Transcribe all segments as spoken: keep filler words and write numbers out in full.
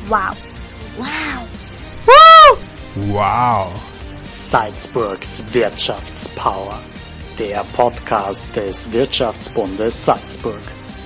Wow. Wow. Woo! Wow. Salzburgs Wirtschaftspower. Der Podcast des Wirtschaftsbundes Salzburg.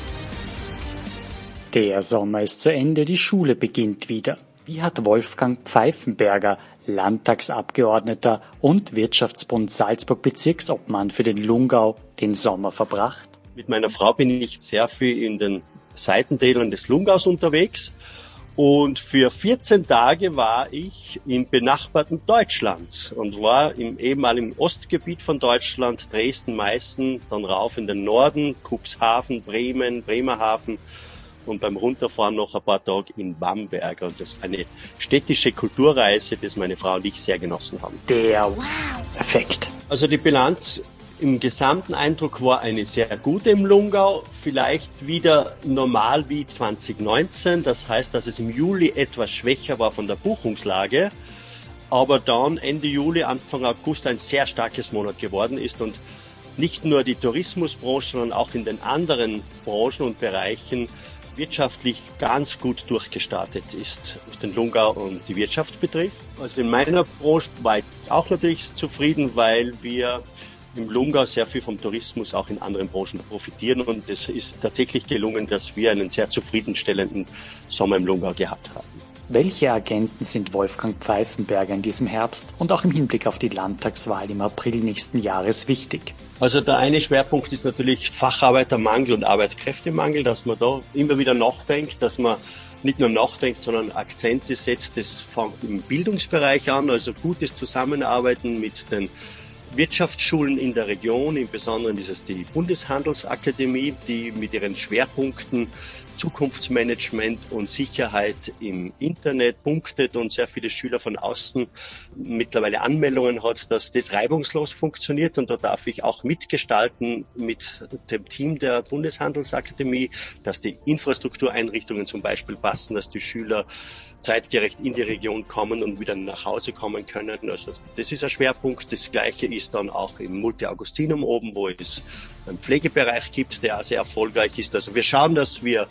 Der Sommer ist zu Ende, die Schule beginnt wieder. Wie hat Wolfgang Pfeifenberger, Landtagsabgeordneter und Wirtschaftsbund Salzburg Bezirksobmann für den Lungau, den Sommer verbracht? Mit meiner Frau bin ich sehr viel in den Seitentälern des Lungaus unterwegs. Und für vierzehn Tage war ich im benachbarten Deutschland und war im ehemaligen Ostgebiet von Deutschland, Dresden, Meißen, dann rauf in den Norden, Cuxhaven, Bremen, Bremerhaven und beim Runterfahren noch ein paar Tage in Bamberg. Und das ist eine städtische Kulturreise, die meine Frau und ich sehr genossen haben. Der Effekt. Also die Bilanz im gesamten Eindruck war eine sehr gute im Lungau, vielleicht wieder normal wie zwanzig neunzehn. Das heißt, dass es im Juli etwas schwächer war von der Buchungslage, aber dann Ende Juli, Anfang August ein sehr starkes Monat geworden ist und nicht nur die Tourismusbranche, sondern auch in den anderen Branchen und Bereichen wirtschaftlich ganz gut durchgestartet ist, was den Lungau und die Wirtschaft betrifft. Also in meiner Branche war ich auch natürlich zufrieden, weil wir im Lungau sehr viel vom Tourismus auch in anderen Branchen profitieren und es ist tatsächlich gelungen, dass wir einen sehr zufriedenstellenden Sommer im Lungau gehabt haben. Welche Agenten sind Wolfgang Pfeifenberger in diesem Herbst und auch im Hinblick auf die Landtagswahl im April nächsten Jahres wichtig? Also der eine Schwerpunkt ist natürlich Facharbeitermangel und Arbeitskräftemangel, dass man da immer wieder nachdenkt, dass man nicht nur nachdenkt, sondern Akzente setzt. Das fängt im Bildungsbereich an, also gutes Zusammenarbeiten mit den Wirtschaftsschulen in der Region, im Besonderen ist es die Bundeshandelsakademie, die mit ihren Schwerpunkten Zukunftsmanagement und Sicherheit im Internet punktet und sehr viele Schüler von außen mittlerweile Anmeldungen hat, dass das reibungslos funktioniert. Und da darf ich auch mitgestalten mit dem Team der Bundeshandelsakademie, dass die Infrastruktureinrichtungen zum Beispiel passen, dass die Schüler zeitgerecht in die Region kommen und wieder nach Hause kommen können. Also das ist ein Schwerpunkt. Das Gleiche ist dann auch im Multi-Augustinum oben, wo es einen Pflegebereich gibt, der auch sehr erfolgreich ist. Also wir schauen, dass wir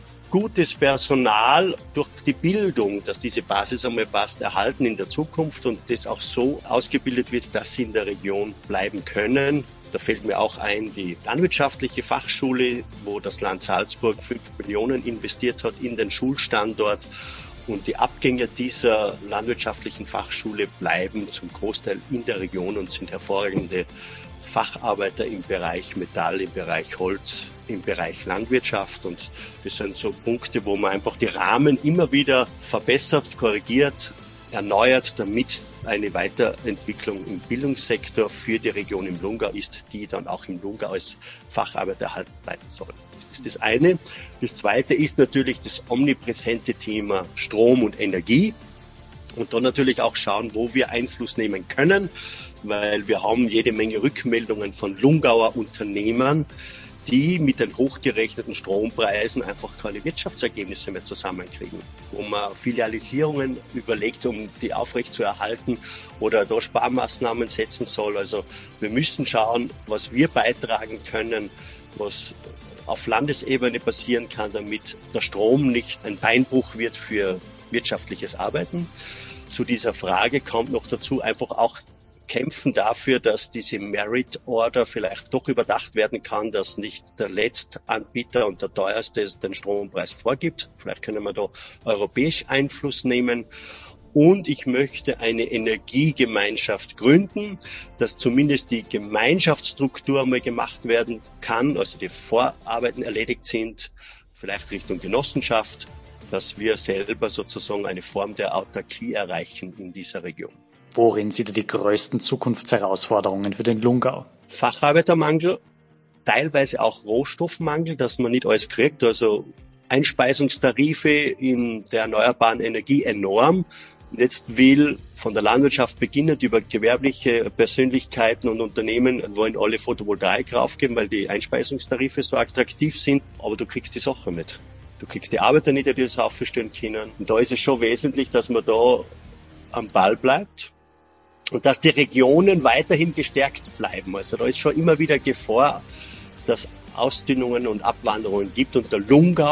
gutes Personal durch die Bildung, dass diese Basis einmal passt, erhalten in der Zukunft und das auch so ausgebildet wird, dass sie in der Region bleiben können. Da fällt mir auch ein, die landwirtschaftliche Fachschule, wo das Land Salzburg fünf Millionen investiert hat in den Schulstandort. Und die Abgänger dieser landwirtschaftlichen Fachschule bleiben zum Großteil in der Region und sind hervorragende Facharbeiter im Bereich Metall, im Bereich Holz, im Bereich Landwirtschaft. Und das sind so Punkte, wo man einfach die Rahmen immer wieder verbessert, korrigiert, erneuert, damit eine Weiterentwicklung im Bildungssektor für die Region im Lungau ist, die dann auch im Lungau als Facharbeiter erhalten bleiben soll. Das ist das eine. Das zweite ist natürlich das omnipräsente Thema Strom und Energie. Und dann natürlich auch schauen, wo wir Einfluss nehmen können, weil wir haben jede Menge Rückmeldungen von Lungauer Unternehmern, die mit den hochgerechneten Strompreisen einfach keine Wirtschaftsergebnisse mehr zusammenkriegen. Wo man Filialisierungen überlegt, um die aufrechtzuerhalten oder da Sparmaßnahmen setzen soll. Also wir müssen schauen, was wir beitragen können, was auf Landesebene passieren kann, damit der Strom nicht ein Beinbruch wird für wirtschaftliches Arbeiten. Zu dieser Frage kommt noch dazu einfach auch kämpfen dafür, dass diese Merit Order vielleicht doch überdacht werden kann, dass nicht der Letztanbieter und der teuerste den Strompreis vorgibt. Vielleicht können wir da europäisch Einfluss nehmen. Und ich möchte eine Energiegemeinschaft gründen, dass zumindest die Gemeinschaftsstruktur mal gemacht werden kann, also die Vorarbeiten erledigt sind, vielleicht Richtung Genossenschaft, dass wir selber sozusagen eine Form der Autarkie erreichen in dieser Region. Worin sieht er die größten Zukunftsherausforderungen für den Lungau? Facharbeitermangel, teilweise auch Rohstoffmangel, dass man nicht alles kriegt, also Einspeisungstarife in der erneuerbaren Energie enorm. Jetzt will von der Landwirtschaft beginnend über gewerbliche Persönlichkeiten und Unternehmen wollen alle Photovoltaik raufgeben, weil die Einspeisungstarife so attraktiv sind, aber du kriegst die Sache nicht. Du kriegst die Arbeiter nicht, die das aufstellen können. Und da ist es schon wesentlich, dass man da am Ball bleibt und dass die Regionen weiterhin gestärkt bleiben. Also da ist schon immer wieder Gefahr, dass Ausdünnungen und Abwanderungen gibt und der Lungau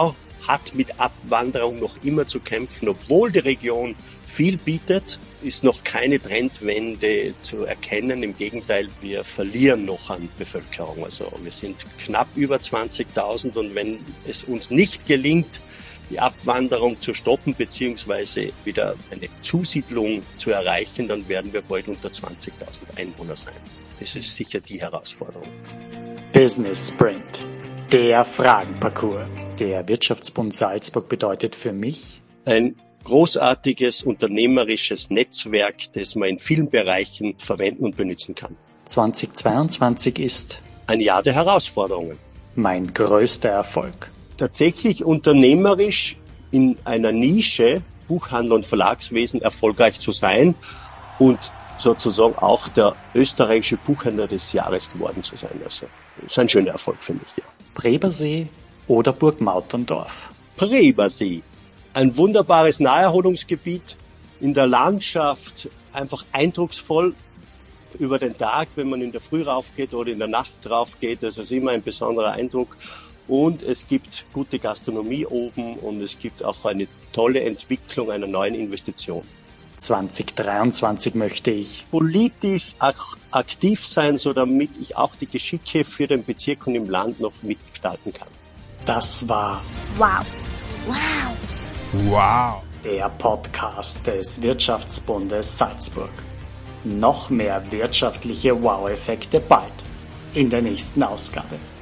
hat mit Abwanderung noch immer zu kämpfen, obwohl die Region viel bietet, ist noch keine Trendwende zu erkennen. Im Gegenteil, wir verlieren noch an Bevölkerung. Also wir sind knapp über zwanzigtausend und wenn es uns nicht gelingt, die Abwanderung zu stoppen beziehungsweise wieder eine Zusiedlung zu erreichen, dann werden wir bald unter zwanzigtausend Einwohner sein. Das ist sicher die Herausforderung. Business Sprint, der Fragenparcours. Der Wirtschaftsbund Salzburg bedeutet für mich ein großartiges unternehmerisches Netzwerk, das man in vielen Bereichen verwenden und benutzen kann. zweitausendzweiundzwanzig ist ein Jahr der Herausforderungen. Mein größter Erfolg. Tatsächlich unternehmerisch in einer Nische, Buchhandel und Verlagswesen, erfolgreich zu sein und sozusagen auch der österreichische Buchhändler des Jahres geworden zu sein. Also, das ist ein schöner Erfolg für mich, ja. Prebersee oder Burg Mauterndorf? Prebersee. Ein wunderbares Naherholungsgebiet, in der Landschaft einfach eindrucksvoll über den Tag, wenn man in der Früh raufgeht oder in der Nacht raufgeht. Das ist immer ein besonderer Eindruck. Und es gibt gute Gastronomie oben und es gibt auch eine tolle Entwicklung einer neuen Investition. zweitausenddreiundzwanzig möchte ich politisch auch aktiv sein, so damit ich auch die Geschicke für den Bezirk und im Land noch mitgestalten kann. Das war Wow. Wow. Wow. Der Podcast des Wirtschaftsbundes Salzburg. Noch mehr wirtschaftliche Wow-Effekte bald in der nächsten Ausgabe.